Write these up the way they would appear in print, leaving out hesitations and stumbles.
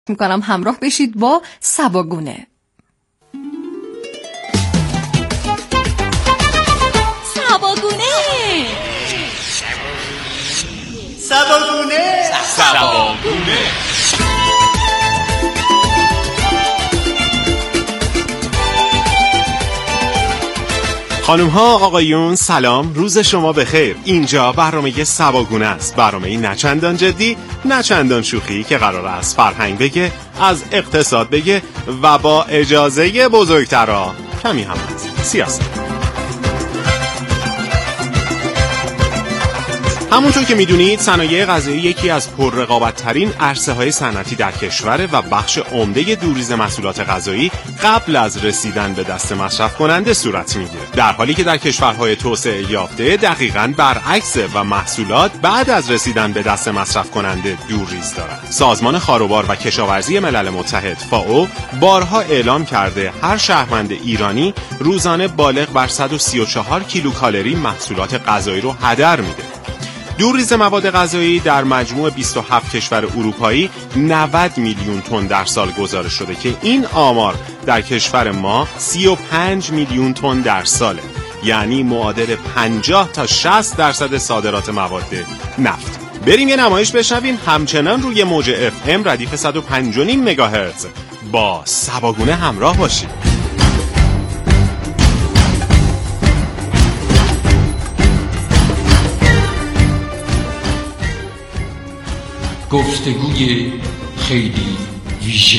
میکنم همراه بشید با سباگونه. سباگونه سباگونه سباگونه. خانم ها آقایون سلام، روز شما بخیر. اینجا برنامه سباگونه است، برنامه نه چندان جدی نه چندان شوخی که قرار است فرهنگ بگه، از اقتصاد بگه و با اجازه بزرگترا کمی هم از سیاست. همونطور که میدونید صنایع غذایی یکی از پررقابت‌ترین عرصه‌های صنعتی در کشور و بخش عمده دوریز محصولات غذایی قبل از رسیدن به دست مصرف کننده صورت میگیره، در حالی که در کشورهای توسعه یافته دقیقاً برعکس و محصولات بعد از رسیدن به دست مصرف کننده دوریز دارند. سازمان خاروبار و کشاورزی ملل متحد فائو بارها اعلام کرده هر شهروند ایرانی روزانه بالغ بر 134 کیلوکالری محصولات غذایی رو هدر میده. دوریز مواد غذایی در مجموع 27 کشور اروپایی 90 میلیون تن در سال گزارش شده که این آمار در کشور ما 35 میلیون تن در ساله، یعنی معادل 50 تا 60% صادرات مواد نفت. بریم یه نمایش بشنویم همچنان روی موج FM ردیف 105.5 مگاهرتز با سباگونه همراه باشید. گفتگوی خیلی ویژه.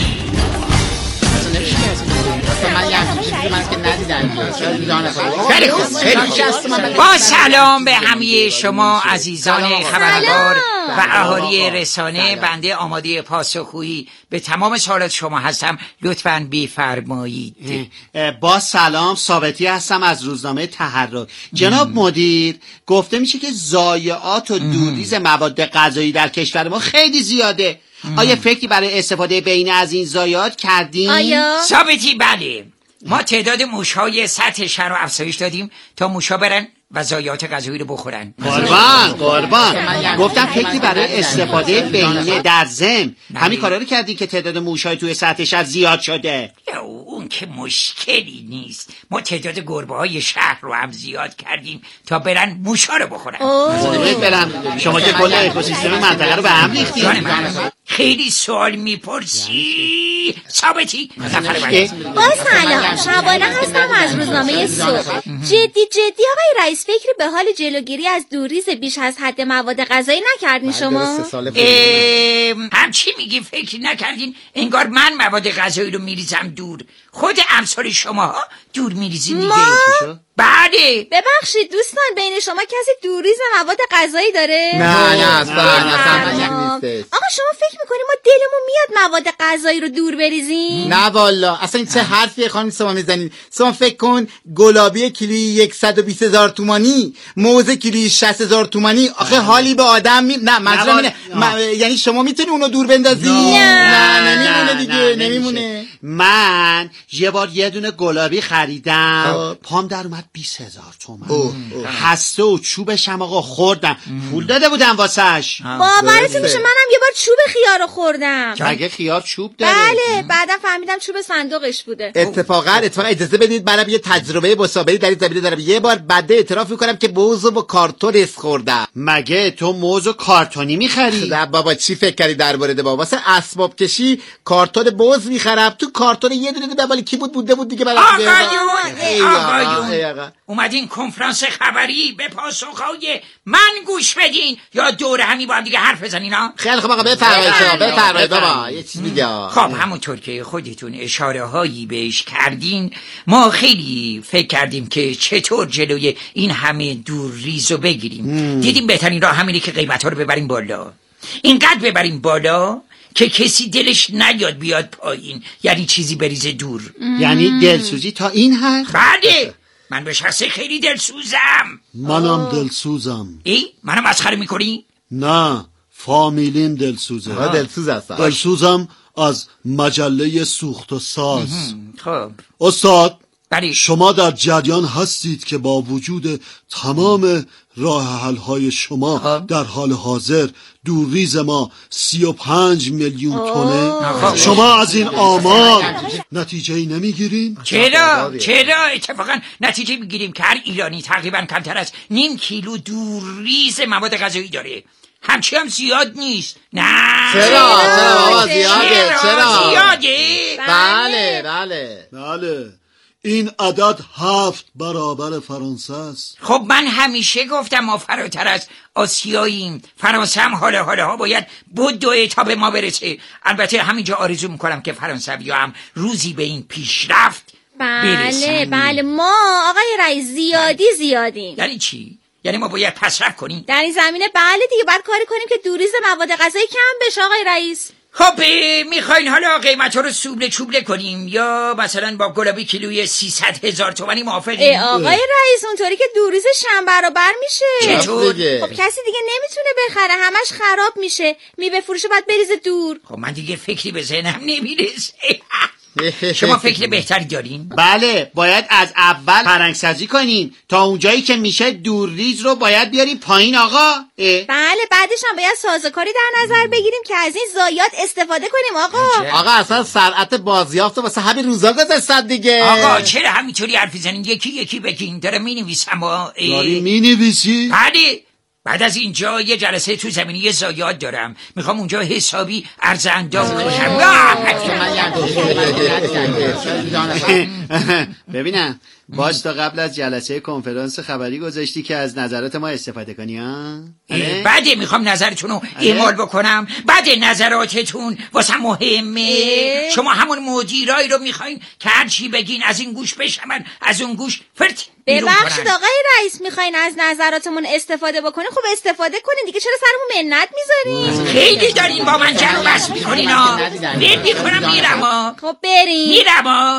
با سلام به همه شما عزیزان خبرنگار و اهالی رسانه، بنده آماده پاسخگویی به تمام سوالات شما هستم، لطفاً بفرمایید. با سلام، ثابتی هستم از روزنامه تحرک. جناب مدیر، گفته میشه که ضایعات و دوریز مواد غذایی در کشور ما خیلی زیاده. آیا فکری برای استفاده بهینه از این ضایعات کردین؟ آیا؟ ثابتی بله، ما تعداد موش‌های سطح شهر رو افزایش دادیم تا موشا برن و ضایعات غذایی رو بخورن. قربان گفتم فکری برای استفاده بهینه در ضمن همین کارا رو کردی که تعداد موش‌های توی سطح شهر زیاد شده. اون که مشکلی نیست، ما تعداد گربه‌های شهر رو هم زیاد کردیم تا برن موشا رو بخورن. برن شما که کل اکوسیستم منطقه رو به هم ریختید. خیلی سوال میپرسی ثابتی. با سلام، شبانه هستم از روزنامه صبح. جدی آقای رئیس، فکری به حال جلوگیری از دوریز بیش از حد مواد غذایی نکردین شما؟ همچی میگی فکر نکردین؟ انگار من مواد غذایی رو میریزم دور، خود امثال شما دور میریزین دیگه. بله. ببخشید دوستان، بین شما کسی دوریز مواد غذایی داره؟ نه اصلا نیستش. آقا شما فکر میکنی ما دلمون میاد مواد غذایی رو دور بریزیم؟ نه والا، اصلا این چه حرفیه خانم شما میزنین؟ شما فکر کن گلابی کیلویی 120,000 تومانی، موز کیلویی 60,000 تومانی، آخه حالی به آدم نه منظورم اینه یعنی شما میتونی اونو دور بندازی؟ نه نمیمونه دیگه، نمیمونه. من یه بار یه دونه گلابی خریدم، پام در اومد 20,000 تومان. هسته و چوبش هم آقا خوردم، پول داده بودم واسش. باورتون میشه منم یه بار چوب خیار رو خوردم. مگه خیار چوب داره؟ بله، بعدم فهمیدم چوب صندوقش بوده. اتفاقا اجازه بدید برام یه تجربه مسابقه در این زمینه دارم. یه بار بعد اعتراف میکنم که موز با کارتون خوردم. مگه تو موز و کارتونی میخری؟ نه بابا، چی فکر کردی درباره بابا؟ واسه اسباب کشی کارتون موز میخرم، تو کارتون یه دونه ببالی کی بوده بود دیگه. آقایون اومدین کنفرانس خبری به پاسخهای من گوش بدین یا دور همی با هم دیگه حرف بزنین ها؟ خیلی خب آقا بفرمایید بابا یه چیز میگه. خب همونطور که خودتون اشاره هایی بهش کردین، ما خیلی فکر کردیم که چطور جلوی این همه دوریز رو بگیریم. دیدیم بهترین راه همینه که قیمت ها رو ببریم بالا، اینقدر ببریم بالا که کسی دلش نیاد بیاد پایین، یعنی چیزی بریزه دور. یعنی دلسوزی تا این حد؟ بله، من به شخصه خیلی دلسوزم. منم دلسوزم. منم مسخره میکنی؟ نه، فامیلیم دلسوزه. دلسوز هستم. دلسوزم از مجله سوخت و ساز. خب استاد بله. شما در جریان هستید که با وجود تمام راه حل‌های شما در حال حاضر دورریز ما 35 میلیون تنه. شما از این آمار نتیجه‌ای نمیگیرین؟ چرا اتفاقا نتیجه میگیریم که هر ایرانی تقریبا کمتر از نیم کیلو دورریز مواد غذایی داره. همچی هم زیاد نیست. نه چرا بابا زیاده؟ چرا زیاده؟ بله این عدد 7 برابر فرانسه است. خب من همیشه گفتم ما فراتر از آسیاییم. فرانسه هم حالا باید بدوه تا به ما برسه. البته همینجا آرزو میکنم که فرانسوی‌ها هم روزی به این پیشرفت برسن. بله ما آقای رئیس زیادیم. یعنی چی؟ یعنی ما باید پسرفت کنیم در این زمینه؟ بله دیگه، باید کاری کنیم که دوریز مواد غذایی کم بشه آقای رئیس. خب میخواین حالا قیمت ها رو چوبله کنیم یا مثلا با گلابی کیلوی 300,000 تومانی موافقیم؟ آقای رئیس اونطوری که دوریزش هم برابر میشه. چطور؟ خب کسی دیگه نمیتونه بخره، همش خراب میشه. میوه فروشه باید بریزه دور. خب من دیگه فکری به ذهنم نمیرسه. شما فکر بهتری دارین؟ بله باید از اول فرهنگ‌سازی کنیم تا اونجایی که میشه دورریز رو باید بیاریم پایین آقا. بله بعدش هم باید سازوکاری در نظر بگیریم که از این ضایعات استفاده کنیم آقا اصلا سرعت بازیافت واسه همین روزا گذاشتن دیگه. آقا چرا همینطوری حرف میزنین؟ یکی بگین. داره مینویسم. داری مینویسی؟ بله بعد از اینجا یه جلسه تو زمینی ضایعات دارم. میخوام اونجا حسابی عرض اندام کنم. ببینم باش تا قبل از جلسه کنفرانس خبری گذاشتی که از نظرات ما استفاده کنی ها؟ بعد میخوام نظرتون رو اعمال بکنم. بعد نظراتتون واسه مهمه. شما همون مدیرایی رو میخواین که هر چی بگین از این گوش بشمن از اون گوش فرت. ببخشید آقای رئیس، میخواین از نظراتمون استفاده بکنین؟ خب استفاده کنین دیگه، چرا سرمون منت میذارین؟ خیلی دارین با من جر و بحث میکنین ها. نمیکنم میرم. خب بریم. میرم.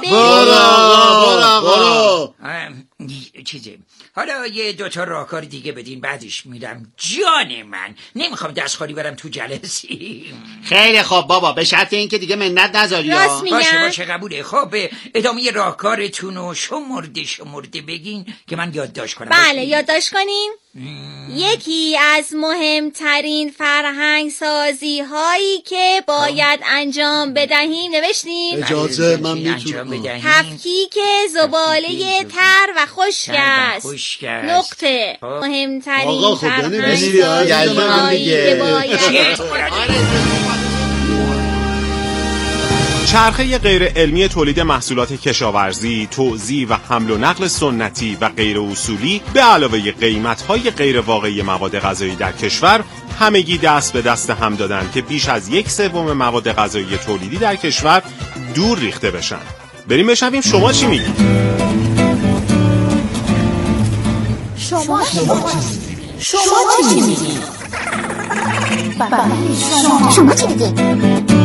برو. چیزه حالا یه دوتا راهکار دیگه بدین بعدش میرم. جان من نمیخوام دستخالی برم تو جلسی. خیلی خب بابا به شرط اینکه دیگه منت نذاری. راست میگن. باشه قبوله. خب ادامه راهکارتون رو شمرده بگین که من یادداشت کنم. بله یادداشت کنیم. یکی از مهمترین فرهنگ سازی هایی که باید انجام بدهیم نوشتیم. اجازه من میتونم. تفکیک زباله تر و خشک است. نقطه. مهمترین فرهنگ سازی هایی که باید چرخه غیر علمی تولید محصولات کشاورزی، توزیع و حمل و نقل سنتی و غیر اصولی به علاوه قیمت‌های غیر واقعی مواد غذایی در کشور همگی دست به دست هم دادن که بیش از 1/3 مواد غذایی تولیدی در کشور دور ریخته بشن. بریم بشنویم شما چی میگید؟ شما چی میگید؟ شما چی میگید؟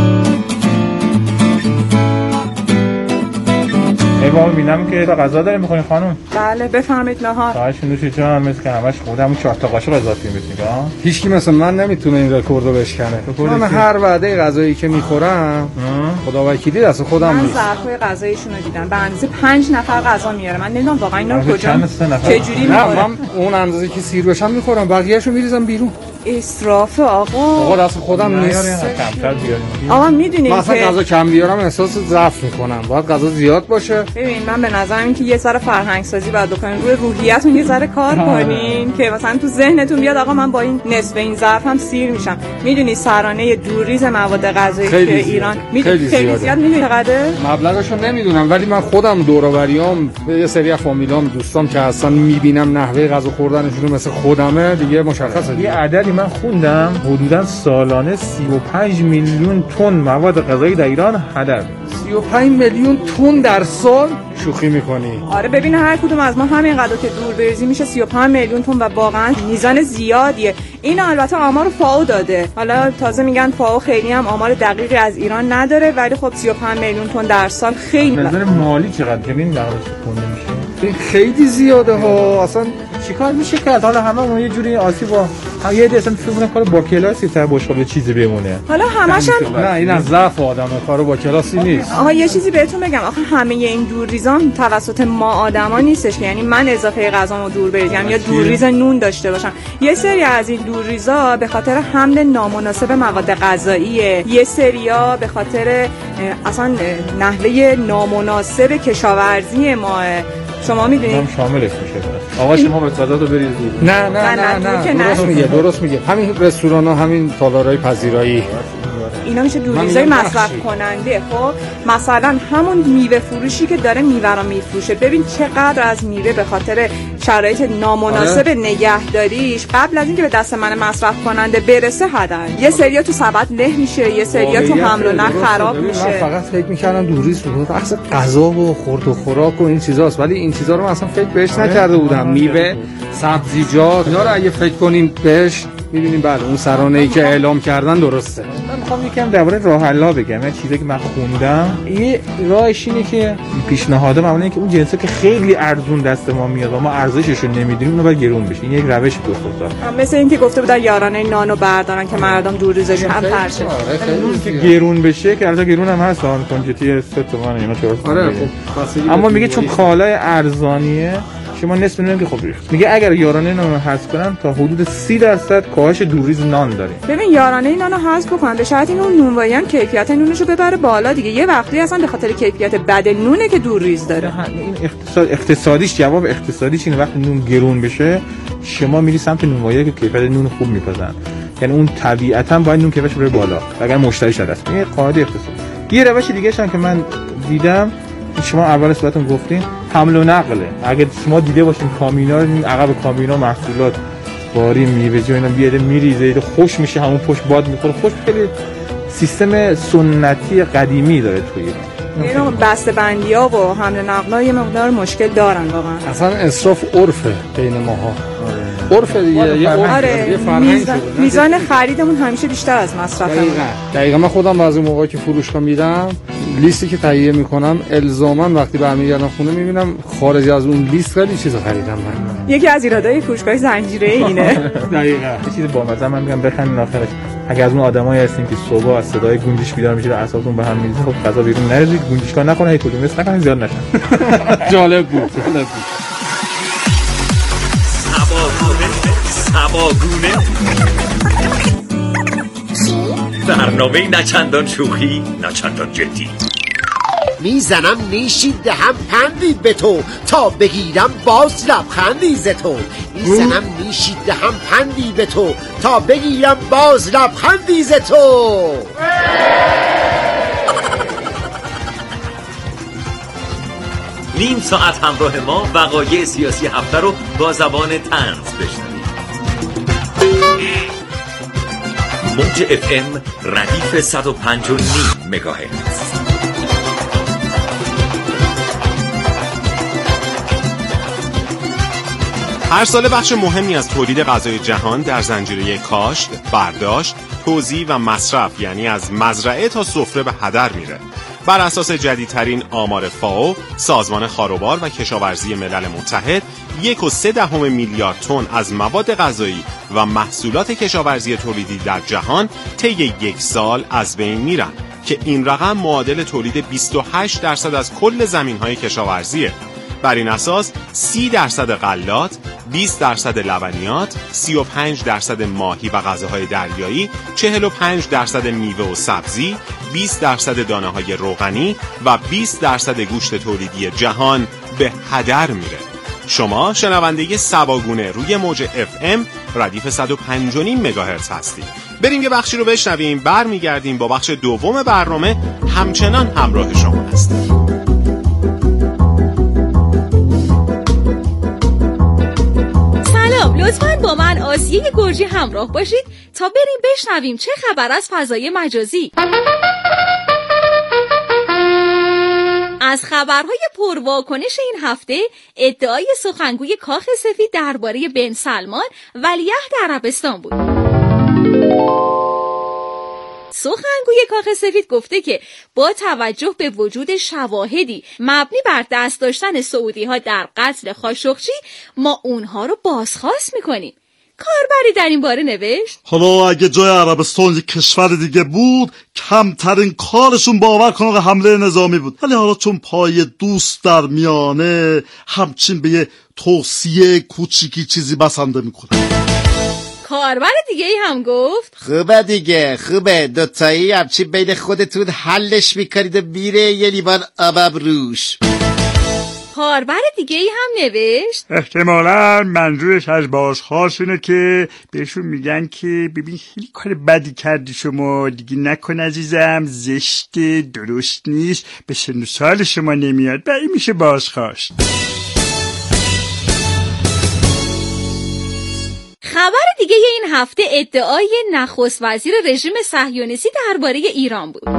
ما میبینم که غذا داره میخورین خانم. بله بفهمید نهار. خواهش نوش جان. مثل که همش خودمون 4 تا قاشق اضافی می‌کنیم. هیچ کی مثلا من نمیتونه این رکوردو بشکنه. من هر وعده غذایی که میخورم خدا وکیلی دست خودم نیست. من ظرفای غذاییشون رو دیدم به اندازه 5 نفر غذا میاره. من نمیدونم واقعا اینا رو کجا چجوری میخورن. نه من اون اندازه که سیر بشم میخورم، بقیه‌شو میریزم بیرون. اسراف آقا دست خودم نیست. کمتر بیاریم. آقا میدونید مثلا غذا کم بیارم احساس ضعف میکنم. باید غذا زیاد باشه. ببین من به نظرم این که یه ذره فرهنگ سازی بعد بکنین، روی روحیه‌تون یه ذره کار کنین که مثلا تو ذهنتون بیاد آقا من با این نصف این ظرفم سیر میشم. میدونی سرانه دوریز مواد غذایی که ایران خیلی زیاد. میدونی چقدره؟ مبلغشو نمیدونم ولی من خودم دور و بریام یه سری از فامیلام دوستام که اصلا میبینم نحوه غذا خوردنشون مثل خودمه دیگه مشخصه. یه عددی من خوندم حدوداً سالانه 35 میلیون تن مواد غذایی در ایران هدر. 35 میلیون تن در سال؟ شوخی میکنی؟ آره ببین هر کدوم از ما همینقدر که دور بریزی میشه 35 میلیون تن و واقعا میزان زیادیه. این البته آمار فائو داده. حالا تازه میگن فائو خیلی هم آمار دقیقی از ایران نداره ولی خب 35 میلیون تن در سال خیلی نظر مالی چقدر که ببین درست خونده میشه. خیلی زیاده ها. اصلا چیکار میشه کرد؟ حالا هممون یه جوری آسیب یه عده اصلا فکر می‌کنن کار با کلاسی تا باشگاه چیزی بمونه. حالا همش نه این از ضعف آدمه، کار با کلاسی نیست. آها یه چیزی بهتون بگم، آخه همه این دورریزان توسط ما آدما نیستش که یعنی من اضافه غذامو دور بریزم یا دورریز نون داشته باشم. یه سری از این دورریزا به خاطر حمل نامناسب مواد غذاییه، یه سریا به خاطر اصلا نحوه نامناسب کشاورزی ما. شما میدونید شاملش میشه. آقا شما به غذا رو بریزید. نه درست میگه. همین رستوران ها، همین تالارهای پذیرایی، اینا میشه دورریزای مصرف کننده. خب مثلا همون میوه فروشی که داره میوه رو میفروشه، ببین چقدر از میوه به خاطر شرایط نامناسب نگهداریش قبل از اینکه به دست من مصرف کننده برسه هدر. یه سریا تو سبد له میشه، یه سریا تو حمل و نقل خراب میشه. من فقط فکر میکردم دورریز رو بحث غذا و خورد و خوراک و این چیزاست، ولی این چیزا رو من اصلا فکر بهش نکرده بودم. میوه، سبزیجات، اینا رو اگه فکر کنیم بهش می‌بینیم بله اون سرانه‌ای که اعلام کردن درسته. من می‌خوام یکم درباره راه حل‌ها بگم. یه چیزی که من خوندم، یه راهش اینه که پیشنهاد معمولا اینه که اون جنسا که خیلی ارزون دست ما میاد و ما ارزشش رو نمی‌دونیم اونو باید گرون بشه. این یک روش بخوره. مثل اینکه گفته بودن یارانه نانو بردارن که مردم دورریزش هم پرشه. نون که گرون بشه که البته گرون هم هست، اون کنجتی 3 تومن اینا چرا. اما میگه چون کالای ارزانیه شما نصف نون که خب ریخت. میگه اگر یارانه نانو حذف کنن تا حدود 30% کاهش دورریز نان داریم. ببین یارانه نانو حذف بکنن به شرط این اون نونوایی هم کیفیت نونشو ببره بالا دیگه. یه وقتی اصلا به خاطر کیفیت بد نونه که دورریز داره. این اقتصادیش جواب اقتصادیش اینه وقتی نون گرون بشه شما میری سمت نونوایی که کیفیت نون خوب میپزن. یعنی اون طبیعتا باید نون کیفیتش بره بالا اگر مشتریش هست. این قاعده اقتصادی. یه روش دیگه هم که من دیدم شما اول صحبتتون گفتین حمل و نقله. اگه شما دیده باشین کامینا رو، عقب کامینا محصولات باری میوه اینا بیاده میریزه خوش میشه، همون پشت باد میخوره. خوش خیلی سیستم سنتی قدیمی داره توی اینا. بسته‌بندی‌ها و حمل و نقل‌ها یه مقدار مشکل دارن واقعا. اصلا اسراف عرفه بین ماها. عرفه دیگه یه میزان خریدمون همیشه بیشتر از مصرفمون. دقیقاً من خودم بعضی موقعی که فروشگاه میرم لیستی که تهیه میکنم الزاما وقتی برمیگردم خونه میبینم خارج از اون لیست خیلی چیزا خریدم من. یکی از ایرادای فروشگاه زنجیره اینه. دقیقاً. یه چیز بامزه من میگم بخندین آخرش. اگه از اون آدمایی هستین که صبح از صدای گونجش بیدار میشه اعصابتون به هم میریزه، خب غذا بیرون نریزید، گونجشکار نکنید، هیچ کدوم مثل نکنید زیاد نشن. جالب بود. سباگونه برنامه نچندان شوخی نچندان جدی. میزنم نیشی دهم پندی به تو تا بگیرم باز لبخندی ز تو. میزنم نیشی دهم پندی به تو تا بگیرم باز لبخندی ز تو. نیم ساعت همراه ما وقایع سیاسی هفته رو با زبان طنز بشنوید. موج FM ردیف 105.9 مگاهرتز. هر سال بخش مهمی از تولید غذای جهان در زنجیره کاشت، برداشت، توزیع و مصرف یعنی از مزرعه تا سفره به هدر میره. بر اساس جدیدترین آمار فائو، سازمان خاروبار و کشاورزی ملل متحد، 1.3 میلیارد تن از مواد غذایی و محصولات کشاورزی تولیدی در جهان طی یک سال از بین میرن که این رقم معادل تولید 28% از کل زمین‌های کشاورزیه. بر این اساس 30% غلات، 20% لبنیات، 35% ماهی و غذاهای دریایی، 45% میوه و سبزی، 20% دانه‌های روغنی و 20% گوشت تولیدی جهان به هدر میره. شما شنونده سباگونه روی موج FM ردیف 105.9 مگاهرتز هستید. بریم یه بخشی رو بشنویم، برمیگردیم با بخش دوم برنامه. همچنان همراه شما هستیم. لطفاً با من آسیه گرجی همراه باشید تا بریم بشنویم چه خبر از فضای مجازی. از خبرهای پرواکنش این هفته ادعای سخنگوی کاخ سفید درباره بن سلمان ولیعهد عربستان بود. سخنگوی کاخ سفید گفته که با توجه به وجود شواهدی مبنی بر دست داشتن سعودی‌ها در قتل خاشقچی ما اونها رو بازخواست می‌کنیم. کاربری در این باره نوشت حالا اگه جای عربستان یک کشور دیگه بود کمترین کارشون باور کن که حمله نظامی بود، ولی حالا چون پای دوست در میانه همچین به یه توصیه کوچیکی چیزی بسنده میکنه. کاربر دیگه ای هم گفت خوبه دیگه، خوبه، دوتایی همچی بین خودتون حلش میکنید و میره یه لیوان آبم روش. کاربر دیگه ای هم نوشت احتمالا منظورش از بازخواست اینه که بهشون میگن که ببین خیلی کار بدی کردی شما، دیگه نکن عزیزم، زشته، درست نیست، به سن و سال شما نمیاد، و این میشه بازخواست. خبر دیگه این هفته ادعای نخست وزیر رژیم صهیونیستی درباره ایران بود.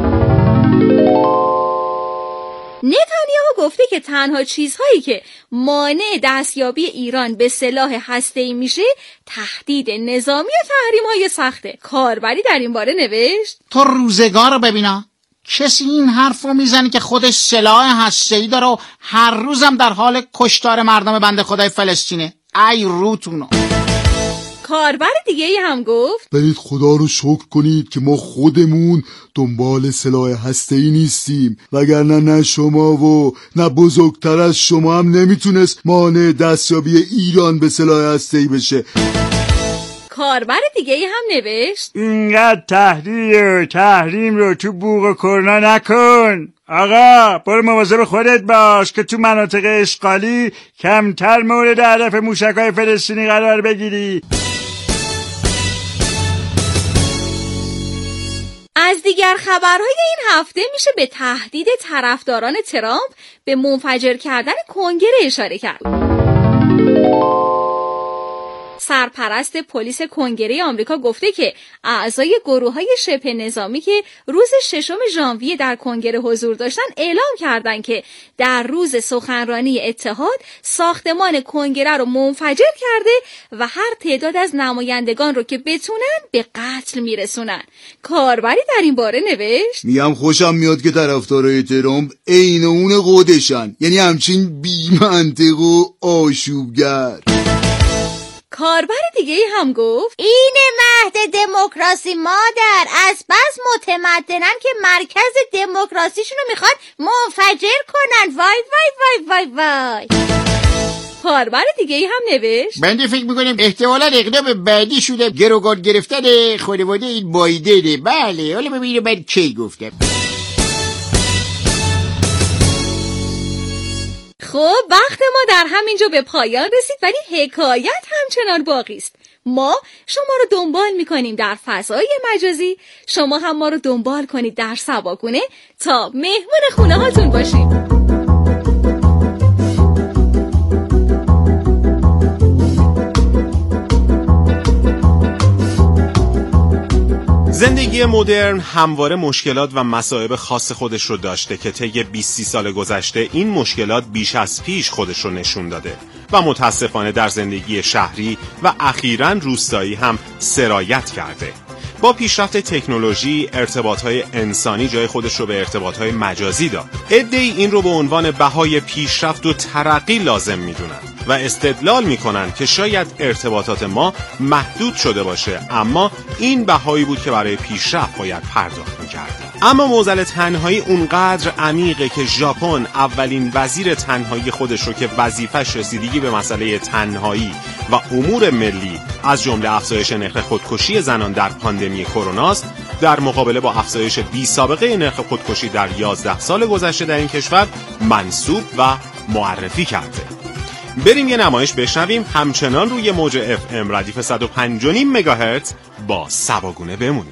نتانیاهو گفته که تنها چیزهایی که مانع دستیابی ایران به سلاح هسته‌ای میشه تهدید نظامی و تحریم‌های سخته. کاربری در این باره نوشت تو روزگار رو ببینا، کسی این حرفو میزنه که خودش سلاح هسته‌ای داره و هر روزم در حال کشتار مردم بنده خدای فلسطینه. ای روتونو. کاربر دیگه ای هم گفت برید خدا رو شکر کنید که ما خودمون دنبال سلاح هسته‌ای نیستیم، وگرنه نه شما و نه بزرگتر از شما هم نمیتونست مانع دستیابی ایران به سلاح هسته‌ای بشه. کاربر دیگه ای هم نوشت اینقدر تحریم رو تو بوق کرونا نکن. آقا برو مواظب خودت باش که تو مناطق اشغالی کمتر مورد هدف موشک‌های فلسطینی قرار بگیری. از دیگر خبرهای این هفته میشه به تهدید طرفداران ترامپ به منفجر کردن کنگره اشاره کرد. سرپرست پلیس کنگره آمریکا گفته که اعضای گروه‌های شبه نظامی که روز 6 ژانویه در کنگره حضور داشتن اعلام کردند که در روز سخنرانی اتحاد ساختمان کنگره رو منفجر کرده و هر تعداد از نمایندگان رو که بتونن به قتل میرسونن. کاربری در این باره نوشت میگم خوشم میاد که طرفدارای ترامپ عین اون قدشن، یعنی همچین بی‌منطق و آشوبگر. کاربر دیگه هم گفت اینه مهد دموکراسی مادر، از بس متمدنن که مرکز دموکراسیشونو میخواد منفجر کنن. وای وای وای وای وای. کاربر دیگه هم نوشت بنده فکر میکنم احتمالا اقدام بعدی شده گروگان گرفتن خانواده این بایدنه. بله حالا ببینیم من کی گفتم. خب وقت ما در همینجا به پایان رسید، ولی حکایت همچنان باقی است. ما شما رو دنبال میکنیم در فضای مجازی، شما هم ما رو دنبال کنید در سباگونه تا مهمون خونه هاتون باشیم. زندگی مدرن همواره مشکلات و مصائب خاص خودش رو داشته که طی 20-30 سال گذشته این مشکلات بیش از پیش خودش رو نشون داده و متاسفانه در زندگی شهری و اخیراً روستایی هم سرایت کرده. با پیشرفت تکنولوژی ارتباط‌های انسانی جای خودش رو به ارتباط‌های مجازی داد. عده‌ای این رو به عنوان بهای پیشرفت و ترقی لازم می‌دونن و استدلال می‌کنن که شاید ارتباطات ما محدود شده باشه، اما این بهایی بود که برای پیشرفت باید پرداخت می‌کردیم. اما معضل تنهایی اونقدر عمیقه که ژاپن اولین وزیر تنهایی خودش رو که وظیفش رسیدگی به مسئله تنهایی و امور ملی از جمله افزایش نرخ خودکشی زنان در پاندمی کروناست، در مقابله با افزایش بی سابقه نرخ خودکشی در 11 سال گذشته در این کشور منسوب و معرفی کرده. بریم یه نمایش بشنویم، همچنان روی موج FM ردیف 105.5 مگاهرتز با سباگونه بمونیم.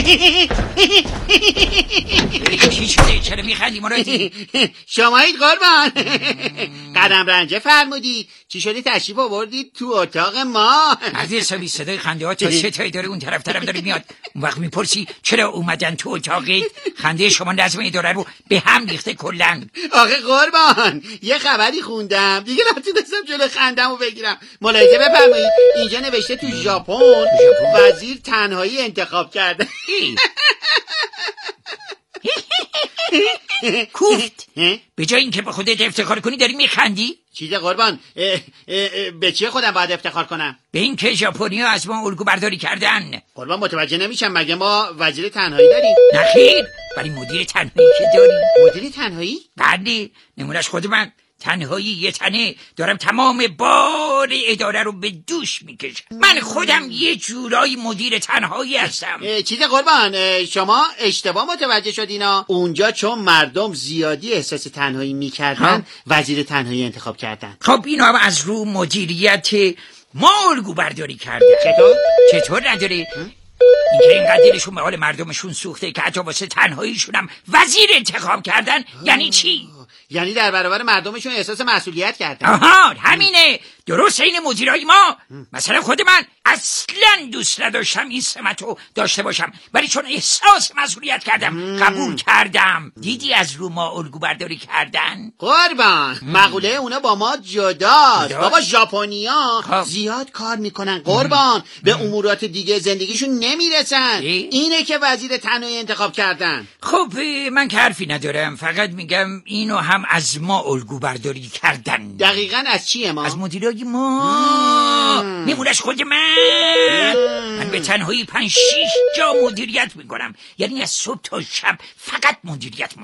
چی شده؟ چرا میخندی مرادی؟ شمایید قربان. قدم رنجه فرمودید. چی شده تشریف آوردید تو اتاق ما؟ از حسابی صدای خنده ها تا چه تایی داره اون طرف داره میاد. اون وقت میپرسی چرا اومدن تو اتاقت؟ خنده شما نظم اداره رو به هم ریخته کلن. آخه قربان یه خبری خوندم دیگه نتونستم جلو خندمو بگیرم. ملاحظه بفرمایید اینجا نوشته تو ژاپن وزیر تنهایی انتخاب کرده. کوفت به جای اینکه به خودت افتخار کنی داری میخندی؟ چیزه قربان به چیه خودم باید افتخار کنم؟ به این که ژاپنی‌ها از ما الگو برداری کردن. قربان متوجه نمیشم مگه ما وزیر تنهایی داریم؟ نخیر ولی مدیر تنهایی که داریم. مدیر تنهایی؟ بله نمونش خود من تنهایی یه تنه دارم تمام بار اداره رو به دوش میکشم. من خودم یه جورایی مدیر تنهایی هستم. چیز قربان شما اشتباه متوجه شدینا. اونجا چون مردم زیادی احساس تنهایی میکردن وزیر تنهایی انتخاب کردن. خب اینا هم از رو مدیریت ما الگو برداری کرده. چطور نداره؟ اینکه اینقدر دلشون به حال مردمشون سوخته که حتی واسه تنهاییشون هم وزیر انتخاب کردن. یعنی چی؟ یعنی در برابر مردمشون احساس مسئولیت کردن. آها همینه. درست این مدیرای ما. مثلا خود من اصلا دوست نداشتم این سمتو داشته باشم ولی چون احساس مسئولیت کردم قبول کردم. دیدی از رو ما الگو برداری کردن؟ قربان مقوله اونا با ما جداست. بابا ژاپنیا زیاد کار میکنن قربان به امورات دیگه زندگیشون نمیرسن. اینه که وزیر تنهایی انتخاب کردن. خب من که حرفی ندارم فقط میگم اینو هم از ما الگو برداری کردن. دقیقاً از چیه ما؟ از مدیرای ما. نمونش خود من به تنهایی 5-6 جا مدیریت میکنم. یعنی از صبح تا شب فقط مدیریت.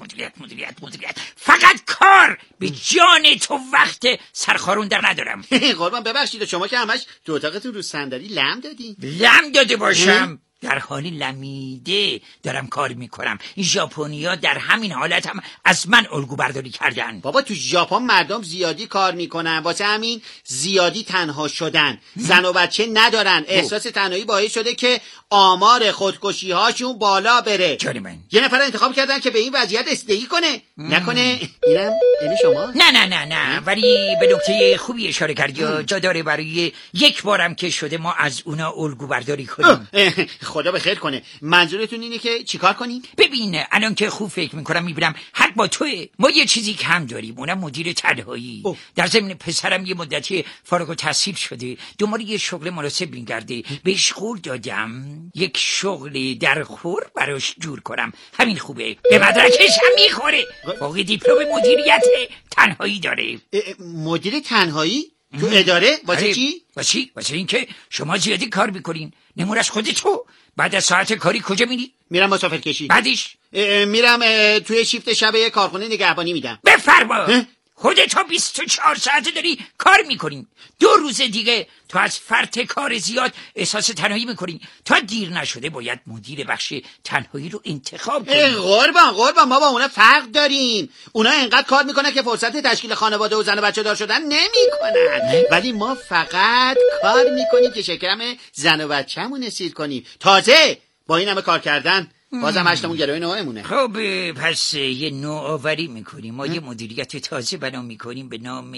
فقط کار. به جان تو وقت سرخارون در ندارم. قربان ببخشید شما که همش تو اتاقتون رو صندلی لم دادی. لم داده باشم در حالی لمیده دارم کار میکنم. این ژاپنی‌ها در همین حالت هم از من الگو برداری کردن. بابا تو ژاپن مردم زیادی کار میکنن واسه همین زیادی تنها شدن. زن و بچه ندارن. احساس تنهایی باعث شده که آمار خودکشی هاشون بالا بره. جان من یه نفر انتخاب کردن که به این وضعیت رسیدگی کنه. نکنه اینم یعنی شما؟ نه ولی به نکته خوبی اشاره کردی. جا داره برای یک بارم که شده ما از اونا الگو برداری کنیم. خدا بخیر کنه. منظورتون اینه که چیکار کنیم؟ ببین الان که خوب فکر میکنم میبینم حق با توه. ما یه چیزی کم داریم اونم مدیر تنهایی. در ضمن پسرم یه مدتی فارغ التحصیل شده دنبال یه شغل مناسب میگرده. بهش قول دادم یک شغل در خور براش جور کنم. همین خوبه. به مدرکش هم میخوره. فوق دیپلم مدیریت تنهایی داره. مدیر تنهایی؟ تو اداره؟ واسه چی؟ واسه اینکه شما زیادی کار میکنین. نمونش خودت تو بعد از ساعت کاری کجا میری؟ میرم مسافر کشی. بعدش میرم توی شیفت شب کارخونه نگهبانی میدم. بفرما. خودت 24 ساعته داری کار میکنین. 2 روز دیگه تو از فرط کار زیاد احساس تنهایی میکنین. تا دیر نشده باید مدیر بخش تنهایی رو انتخاب کنی. قربان ما با اونا فرق داریم. اونا انقدر کار میکنن که فرصت تشکیل خانواده و زن و بچه دار شدن نمیکنن. ولی ما فقط کار میکنیم که شکم زن و بچه‌مون اسیر کنیم. تازه با این همه کار کردن بازم هشتمون گروه نوعمونه. خب پس یه نوآوری میکنیم. ما یه مدیریت تازه بنا میکنیم به نام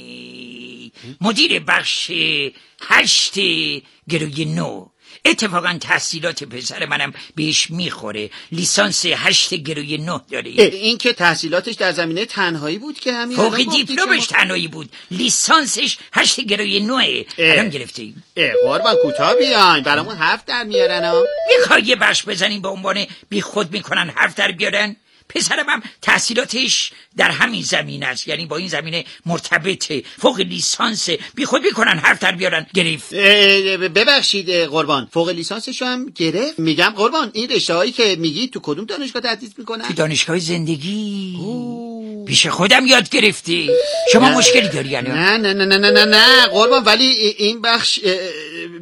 مدیر بخش 8 گروه 9. اتفاقا تحصیلات پسر منم بهش میخوره. لیسانس 8 گروه 9 داره. این که تحصیلاتش در زمینه تنهایی بود که همین فوق دیپلمش تنهایی بود. لیسانسش 8 گروه 9 الان گرفتیم. قربان کوتاه بیاین برامون حرف در میارن ها. میخوای یه بخش بزنیم به عنوان بی خود میکنن حرف در بیارن؟ پسرم هم تحصیلاتش در همین زمینه است. یعنی با این زمینه مرتبطه. فوق لیسانس بی خود میکنن حرف در بیارن. گرفت. ببخشید قربان فوق لیسانسشو هم گرفت. میگم قربان این رشته هایی که میگی تو کدوم دانشگاه تدریس میکنن؟ تو دانشگاه زندگی. پیش خودم یاد گرفتی. شما مشکلی داری الان؟ نه قربان ولی این بخش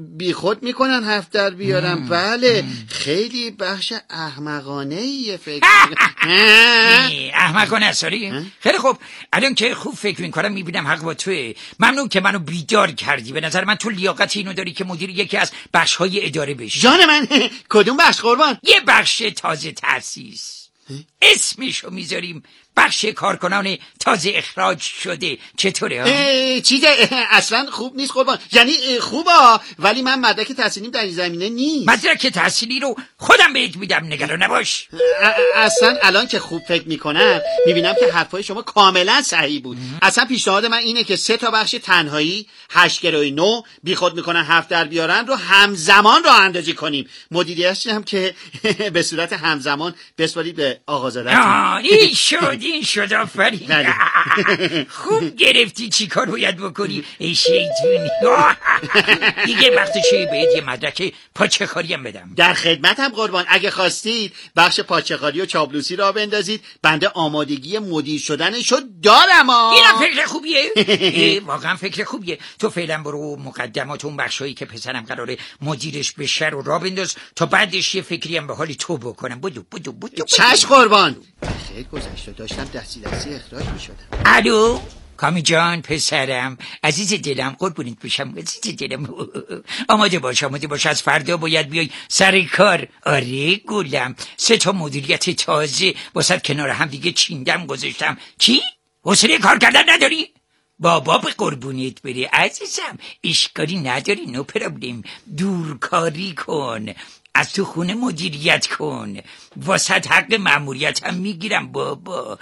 بیخود میکنن حرف در بیارم. بله خیلی بخش احمقانه ایه فکر احمقانه است. خیلی خوب، الان که خوب فکر میکنم میبینم حق با توه. ممنون که منو بیدار کردی. به نظر من تو لیاقت اینو داری که مدیر یکی از بخش‌های اداره بشی. جان من کدوم بخش قربان؟ یه بخش تازه تأسیس، اسمشو میذاریم بخش کارکنان تازه اخراج شده. چطوره ها؟ چیزه اصلا خوب نیست قربان. یعنی خوبه ولی من مدرک تحصیلیم در این زمینه نیست. مدرک تحصیلی رو خودم بهت میدم، نگران نباش. اصلا الان که خوب فکر میکنم میبینم که حرفای شما کاملا صحیح بود. اصلا پیشنهاد من اینه که 3 بخش تنهایی، 8 گروی نو، بیخود میکنن حرف در بیارن رو همزمان راه اندازی کنیم. مدیریتش هم که به صورت همزمان بسپارید به آقازاده. این شد آفرین. خوب گرفتی چی کار باید بکنی ای شیطونی. دیگه وقتشه بهت یه مدرک پاچه‌خواری هم بدم. در خدمتم قربان. اگه خواستید بخش پاچه‌خواری و چاپلوسی را بندازید، بنده آمادگی مدیر شدنشو دارم. اینم فکر خوبیه. واقعا فکر خوبیه. تو فعلا برو مقدمات اون بخشایی که پسرم قراره مدیرش بشه رو را بنداز تا بعدش یه فکری هم به حالی تو بکنم. بدو. چشم قربان. خیلی گذشته داشتم دستی اخراج می شدم. الو کامی جان پسرم، عزیز دلم، قربونت بشم عزیز دلم. آماده باش از فردا باید بیای سر کار. آره گلم، 3 مدیریت تازه واسه کنار هم دیگه چیندم گذاشتم. چی؟ حوصله کار کردن نداری؟ بابا به قربونت بره عزیزم، اشکالی نداری، نو پرابلم. دورکاری کن، از تو خونه مدیریت کن، واسط حق مأموریت هم میگیرم بابا.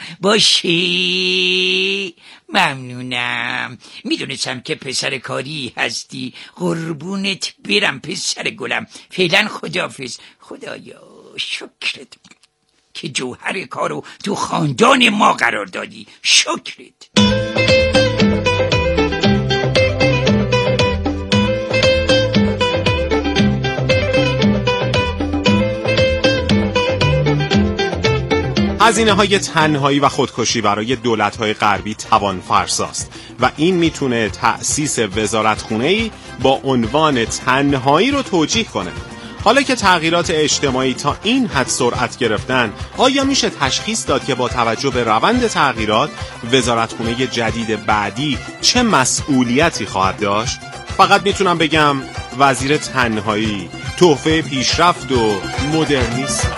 باشه ممنونم. میدونستم که پسر کاری هستی. قربونت برم پسر گلم. فعلا خداحافظ. خدایا شکرت که جوهر کارو تو خاندان ما قرار دادی. شکرت. هزینه‌های تنهایی و خودکشی برای دولت‌های غربی توان‌فرساست و این میتونه تأسیس وزارتخونه‌ای با عنوان تنهایی رو توجیه کنه. حالا که تغییرات اجتماعی تا این حد سرعت گرفتن، آیا میشه تشخیص داد که با توجه به روند تغییرات وزارتخونه جدید بعدی چه مسئولیتی خواهد داشت؟ فقط میتونم بگم وزیر تنهایی، تحفه پیشرفت و مدرنیسم.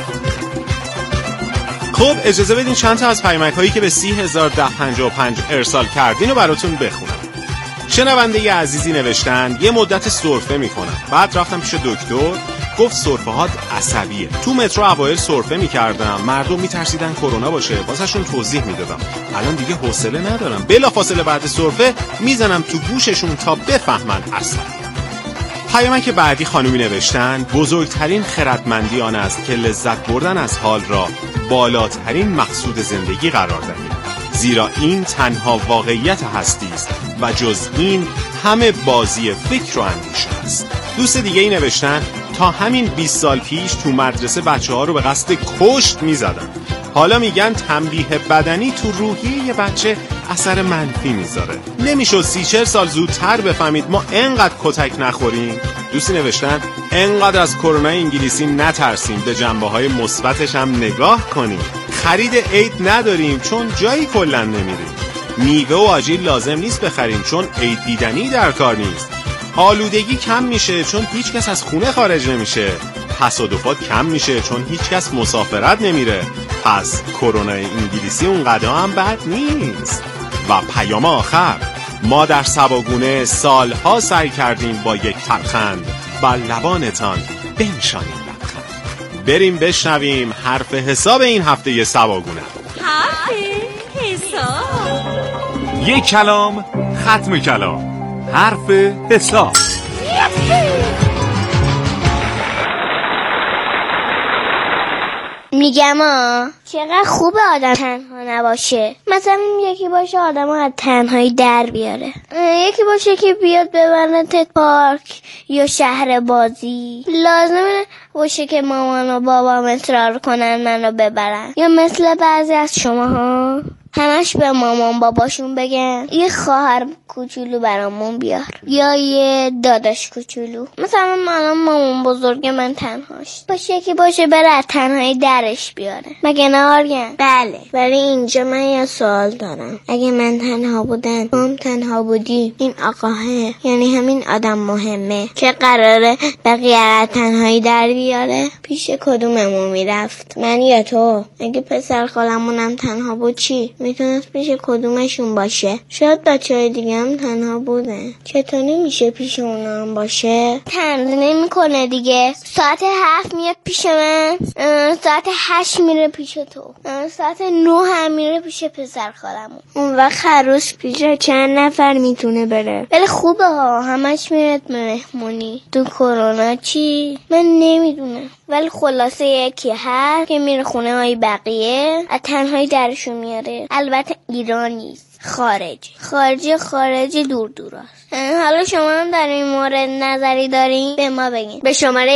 خب اجازه بدین چند تا از پیامک هایی که به 30,1055 ارسال کردین رو براتون بخونم. شنونده عزیزی نوشتن یه مدت سرفه میکنم، بعد رفتم پیش دکتر، گفت سرفه هات عصبیه. تو مترو اوایل سرفه میکردم، مردم میترسیدن کرونا باشه، واسهشون توضیح میدادم. الان دیگه حوصله ندارم، بلافاصله بعد سرفه میزنم تو گوششون تا بفهمن عصبیه. پیامک بعدی خانومی نوشتن بزرگترین خردمندی آن است که لذت بردن از حال را بالاترین مقصود زندگی قرار دهیم، زیرا این تنها واقعیت هستی است و جز این همه بازی فکر و اندیشه است. دوست دیگه ای نوشتن تا همین 20 سال پیش تو مدرسه بچه‌ها رو به قصد کشت می‌زدن، حالا میگن تنبیه بدنی تو روحیه یه بچه اثر منفی میذاره. نمیشد 30-40 سال زودتر بفهمید ما انقدر کتک نخوریم؟ دوستی نوشتن انقدر از کرونا انگلیسی نترسیم، به جنبه‌های مثبتش هم نگاه کنیم. خرید عید نداریم چون جایی کلا نمیریم. میوه و آجیل لازم نیست بخریم چون عید دیدنی در کار نیست. آلودگی کم میشه چون هیچ کس از خونه خارج نمیشه. تصادفات کم میشه چون هیچ کس مسافرت نمیره. پس کرونا انگلیسی اونقدر هم بد نیست. و پیام آخر، ما در سباگونه سالها سعی کردیم با یک تلخند بر لبانتان بنشانیم لبخند. بریم بشنویم حرف حساب این هفته سباگونه. حرف حساب. یک کلام ختم کلام. حرف حساب. میگم چقدر خوبه آدم تنها نباشه. مثلا یکی باشه آدم از تنهایی در بیاره، یکی باشه که بیاد ببرنت پارک یا شهر بازی. لازمه باشه که مامان و بابام اصرار کنن منو ببرن، یا مثل بعضی از شماها همش به مامان باباشون بگن یه خواهر کوچولو برامون بیار یا یه داداش کوچولو. مثلا من مامان بزرگ من تنهاش باشه، یکی باشه بره تنهایی درش بیاره، مگه نه آریان؟ بله. ولی اینجا من یه سوال دارم، اگه من تنها بودم تو هم تنها بودی، این آقاه یعنی همین آدم مهمه که قراره بقیه تنهایی در بیاره، پیش کدوممون میرفت؟ من یا تو؟ اگه پسر خالمونم تنها بود چی؟ میتونست پیش کدومشون باشه؟ شاید بچه‌های دیگه هم تنها بودن، چطور نمیشه پیش اونا هم باشه؟ تنز نمیکنه دیگه. ساعت 7 میاد پیش من، ساعت 8 میره پیش تو، ساعت 9 هم میره پیش پسر خالمون. اون وقت هر روز پیش چند نفر میتونه بره؟ ولی خوبه ها، همش میره مهمونی. تو کرونا چی؟ من نمیدونم، ولی خلاصه یکی هست که میره خونه های بقیه از تنهایی درشون میاره. البته ایرانی، خارجی دور است. حالا شما هم در این مورد نظری دارین؟ به ما بگین. به شماره